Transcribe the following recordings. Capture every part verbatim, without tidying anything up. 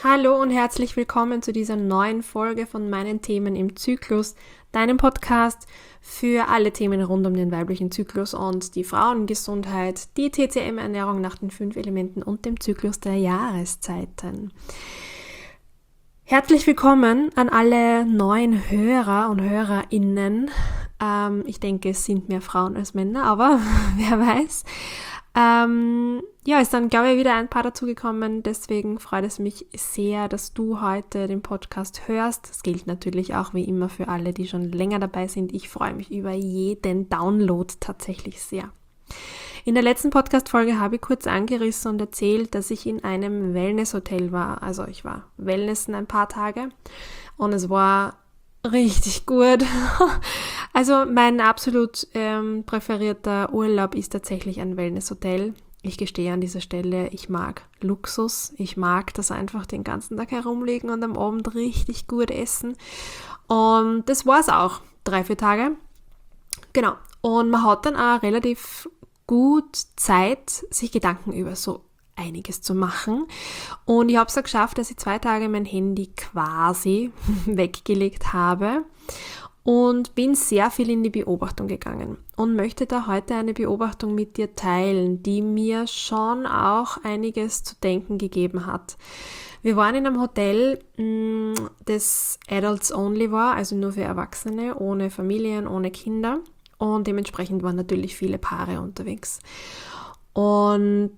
Hallo und herzlich willkommen zu dieser neuen Folge von meinen Themen im Zyklus, deinem Podcast für alle Themen rund um den weiblichen Zyklus und die Frauengesundheit, die T C M-Ernährung nach den fünf Elementen und dem Zyklus der Jahreszeiten. Herzlich willkommen an alle neuen Hörer und HörerInnen. Ähm, ich denke, es sind mehr Frauen als Männer, aber wer weiß. Ähm, ja, ist dann, glaube ich, wieder ein paar dazugekommen. Deswegen freut es mich sehr, dass du heute den Podcast hörst. Das gilt natürlich auch wie immer für alle, die schon länger dabei sind. Ich freue mich über jeden Download tatsächlich sehr. In der letzten Podcast-Folge habe ich kurz angerissen und erzählt, dass ich in einem Wellness-Hotel war. Also ich war Wellnessen ein paar Tage und es war richtig gut. Also mein absolut ähm, präferierter Urlaub ist tatsächlich ein Wellness-Hotel. Ich gestehe an dieser Stelle, ich mag Luxus. Ich mag das einfach den ganzen Tag herumliegen und am Abend richtig gut essen. Und das war es auch. Drei, vier Tage. Genau. Und man hat dann auch relativ gut Zeit, sich Gedanken über so einiges zu machen. Und ich habe es auch geschafft, dass ich zwei Tage mein Handy quasi weggelegt habe und bin sehr viel in die Beobachtung gegangen und möchte da heute eine Beobachtung mit dir teilen, die mir schon auch einiges zu denken gegeben hat. Wir waren in einem Hotel, das Adults Only war, also nur für Erwachsene, ohne Familien, ohne Kinder, und dementsprechend waren natürlich viele Paare unterwegs. Und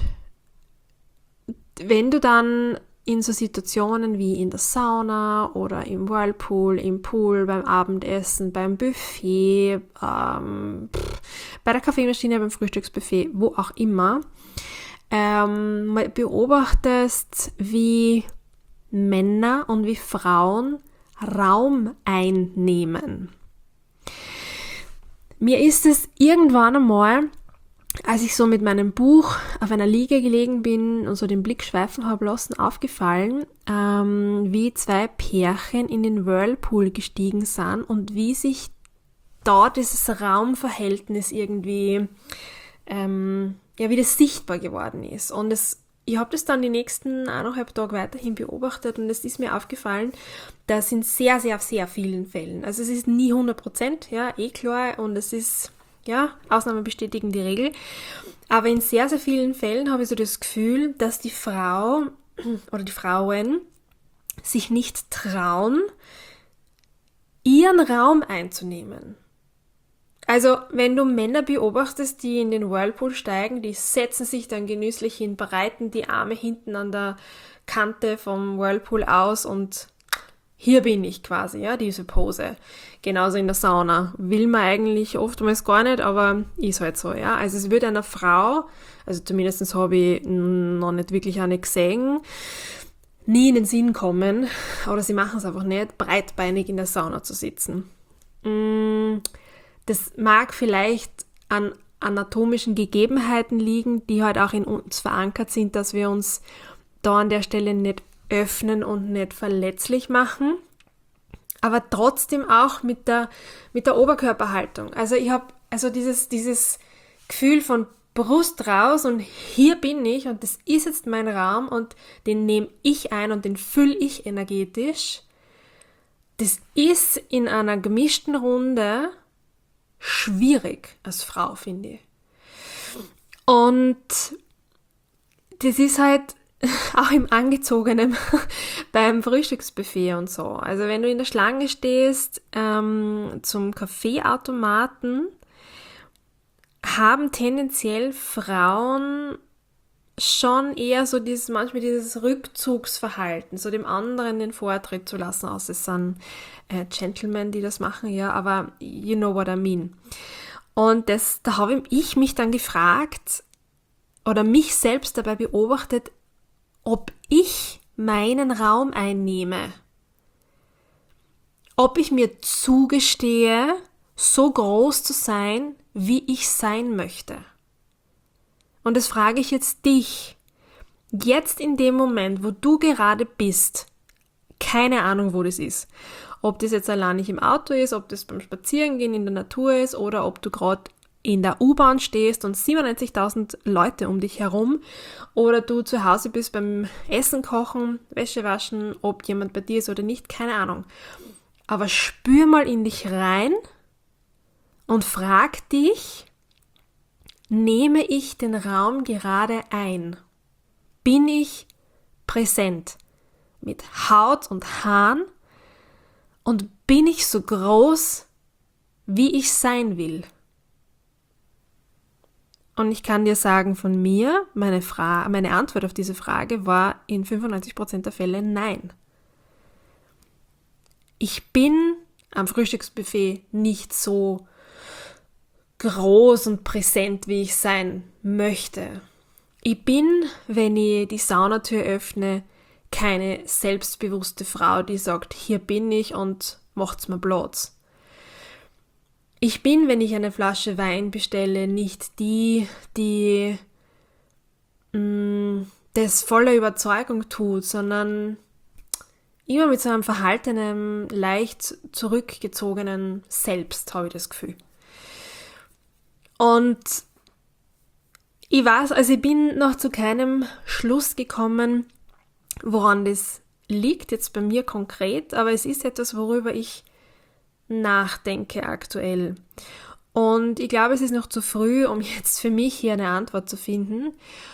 wenn du dann in so Situationen wie in der Sauna oder im Whirlpool, im Pool, beim Abendessen, beim Buffet, ähm, bei der Kaffeemaschine, beim Frühstücksbuffet, wo auch immer, ähm, beobachtest, wie Männer und wie Frauen Raum einnehmen. Mir ist es irgendwann einmal, als ich so mit meinem Buch auf einer Liege gelegen bin und so den Blick schweifen habe lassen, aufgefallen, ähm, wie zwei Pärchen in den Whirlpool gestiegen sind und wie sich dort dieses Raumverhältnis irgendwie, ähm, ja, wie das sichtbar geworden ist. Und es, ich habe das dann die nächsten eineinhalb Tage weiterhin beobachtet und es ist mir aufgefallen, dass in sehr, sehr, sehr vielen Fällen, also es ist nie hundert Prozent, ja, eh klar, und es ist, ja, Ausnahmen bestätigen die Regel. Aber in sehr, sehr vielen Fällen habe ich so das Gefühl, dass die Frau oder die Frauen sich nicht trauen, ihren Raum einzunehmen. Also, wenn du Männer beobachtest, die in den Whirlpool steigen, die setzen sich dann genüsslich hin, breiten die Arme hinten an der Kante vom Whirlpool aus und hier bin ich quasi, ja, diese Pose. Genauso in der Sauna. Will man eigentlich oftmals gar nicht, aber ist halt so, ja. Also es wird einer Frau, also zumindest habe ich noch nicht wirklich eine gesehen, nie in den Sinn kommen, oder sie machen es einfach nicht, breitbeinig in der Sauna zu sitzen. Das mag vielleicht an anatomischen Gegebenheiten liegen, die halt auch in uns verankert sind, dass wir uns da an der Stelle nicht öffnen und nicht verletzlich machen, aber trotzdem auch mit der mit der Oberkörperhaltung. Also ich habe also dieses dieses Gefühl von Brust raus und hier bin ich und das ist jetzt mein Raum und den nehme ich ein und den fülle ich energetisch. Das ist in einer gemischten Runde schwierig als Frau, finde ich. Und das ist halt auch im Angezogenen beim Frühstücksbuffet und so. Also wenn du in der Schlange stehst ähm, zum Kaffeeautomaten, haben tendenziell Frauen schon eher so dieses, manchmal dieses Rückzugsverhalten, so dem anderen den Vortritt zu lassen, außer es sind äh, Gentlemen, die das machen, ja, aber you know what I mean. Und das, da habe ich mich dann gefragt oder mich selbst dabei beobachtet, ob ich meinen Raum einnehme, ob ich mir zugestehe, so groß zu sein, wie ich sein möchte. Und das frage ich jetzt dich, jetzt in dem Moment, wo du gerade bist, keine Ahnung, wo das ist, ob das jetzt allein nicht im Auto ist, ob das beim Spazierengehen in der Natur ist oder ob du gerade in der U-Bahn stehst und siebenundneunzigtausend Leute um dich herum oder du zu Hause bist beim Essen kochen, Wäsche waschen, ob jemand bei dir ist oder nicht, keine Ahnung. Aber spür mal in dich rein und frag dich, nehme ich den Raum gerade ein? Bin ich präsent mit Haut und Haaren und bin ich so groß, wie ich sein will? Und ich kann dir sagen, von mir, meine, Fra- meine Antwort auf diese Frage war in fünfundneunzig Prozent der Fälle nein. Ich bin am Frühstücksbuffet nicht so groß und präsent, wie ich sein möchte. Ich bin, wenn ich die Saunatür öffne, keine selbstbewusste Frau, die sagt, hier bin ich und macht's mir Platz. Ich bin, wenn ich eine Flasche Wein bestelle, nicht die, die mh, das voller Überzeugung tut, sondern immer mit so einem verhaltenen, leicht zurückgezogenen Selbst, habe ich das Gefühl. Und ich weiß, also ich bin noch zu keinem Schluss gekommen, woran das liegt, jetzt bei mir konkret, aber es ist etwas, worüber ich nachdenke aktuell. Und ich glaube, es ist noch zu früh, um jetzt für mich hier eine Antwort zu finden.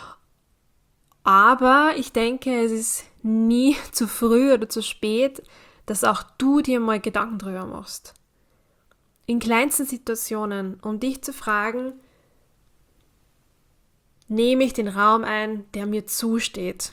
Aber ich denke, es ist nie zu früh oder zu spät, dass auch du dir mal Gedanken drüber machst. In kleinsten Situationen, um dich zu fragen, nehme ich den Raum ein, der mir zusteht?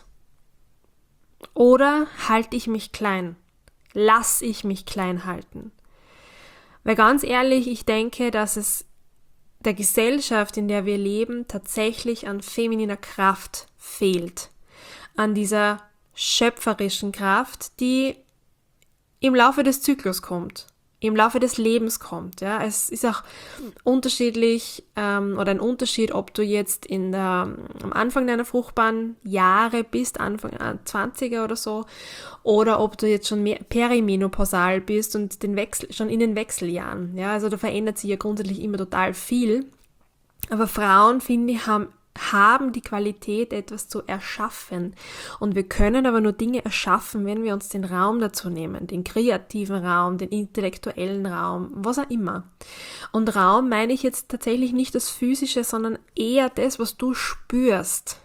Oder halte ich mich klein? Lass ich mich klein halten? Weil ganz ehrlich, ich denke, dass es der Gesellschaft, in der wir leben, tatsächlich an femininer Kraft fehlt. An dieser schöpferischen Kraft, die im Laufe des Zyklus kommt, im Laufe des Lebens kommt. Ja, es ist auch unterschiedlich ähm, oder ein Unterschied, ob du jetzt in der, am Anfang deiner fruchtbaren Jahre bist, Anfang zwanziger oder so, oder ob du jetzt schon mehr perimenopausal bist und den Wechsel, schon in den Wechseljahren. Ja, also da verändert sich ja grundsätzlich immer total viel. Aber Frauen, finde ich, haben haben die Qualität, etwas zu erschaffen. Und wir können aber nur Dinge erschaffen, wenn wir uns den Raum dazu nehmen, den kreativen Raum, den intellektuellen Raum, was auch immer. Und Raum meine ich jetzt tatsächlich nicht das Physische, sondern eher das, was du spürst.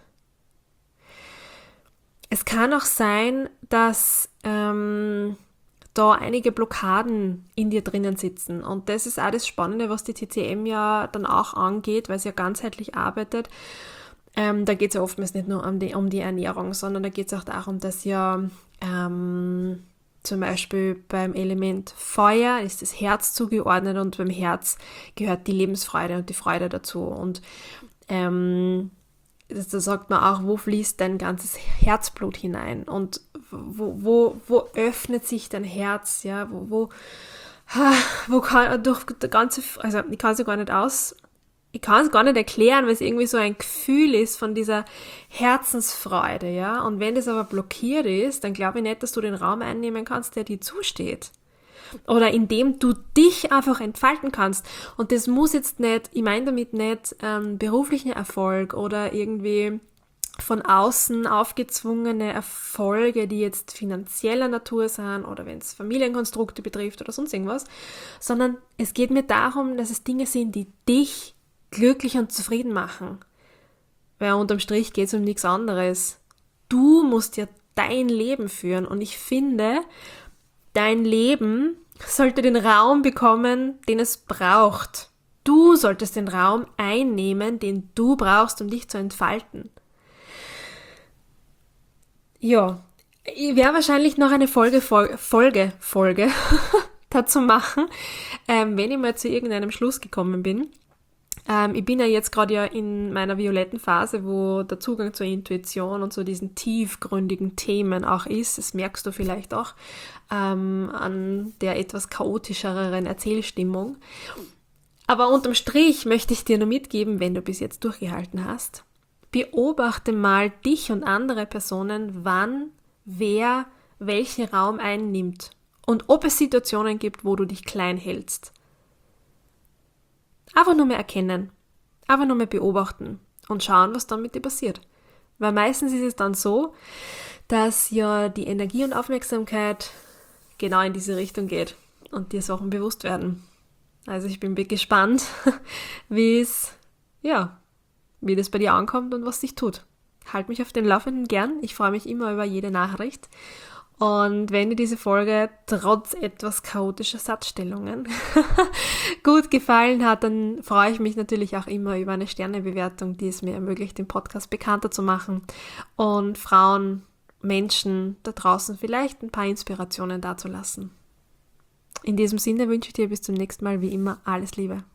Es kann auch sein, dass ähm, da einige Blockaden in dir drinnen sitzen. Und das ist auch das Spannende, was die T C M ja dann auch angeht, weil sie ja ganzheitlich arbeitet. Ähm, da geht es ja oftmals nicht nur um die, um die Ernährung, sondern da geht es auch darum, dass ja ähm, zum Beispiel beim Element Feuer ist das Herz zugeordnet und beim Herz gehört die Lebensfreude und die Freude dazu. Und ähm, das, da sagt man auch, wo fließt dein ganzes Herzblut hinein und wo, wo, wo öffnet sich dein Herz, ja, wo, wo, wo kann durch der ganze, also ich kann es ja gar nicht aus, ich kann es gar nicht erklären, weil es irgendwie so ein Gefühl ist von dieser Herzensfreude, ja, und wenn das aber blockiert ist, dann glaube ich nicht, dass du den Raum einnehmen kannst, der dir zusteht. Oder indem du dich einfach entfalten kannst. Und das muss jetzt nicht, ich meine damit nicht ähm, beruflichen Erfolg oder irgendwie von außen aufgezwungene Erfolge, die jetzt finanzieller Natur sind oder wenn es Familienkonstrukte betrifft oder sonst irgendwas, sondern es geht mir darum, dass es Dinge sind, die dich glücklich und zufrieden machen. Weil unterm Strich geht es um nichts anderes. Du musst ja dein Leben führen und ich finde, dein Leben sollte den Raum bekommen, den es braucht. Du solltest den Raum einnehmen, den du brauchst, um dich zu entfalten. Ja, ich werde wahrscheinlich noch eine Folge, Folge, Folge dazu machen, ähm, wenn ich mal zu irgendeinem Schluss gekommen bin. Ähm, ich bin ja jetzt gerade ja in meiner violetten Phase, wo der Zugang zur Intuition und zu diesen tiefgründigen Themen auch ist. Das merkst du vielleicht auch ähm, an der etwas chaotischeren Erzählstimmung. Aber unterm Strich möchte ich dir nur mitgeben, wenn du bis jetzt durchgehalten hast, beobachte mal dich und andere Personen, wann wer welchen Raum einnimmt und ob es Situationen gibt, wo du dich klein hältst. Einfach nur mehr erkennen, einfach nur mehr beobachten und schauen, was dann mit dir passiert. Weil meistens ist es dann so, dass ja die Energie und Aufmerksamkeit genau in diese Richtung geht und dir Sachen bewusst werden. Also ich bin gespannt, wie es, ja, wie das bei dir ankommt und was sich tut. Halt mich auf den Laufenden gern. Ich freue mich immer über jede Nachricht. Und wenn dir diese Folge trotz etwas chaotischer Satzstellungen gut gefallen hat, dann freue ich mich natürlich auch immer über eine Sternebewertung, die es mir ermöglicht, den Podcast bekannter zu machen und Frauen, Menschen da draußen vielleicht ein paar Inspirationen dazulassen. In diesem Sinne wünsche ich dir bis zum nächsten Mal wie immer alles Liebe.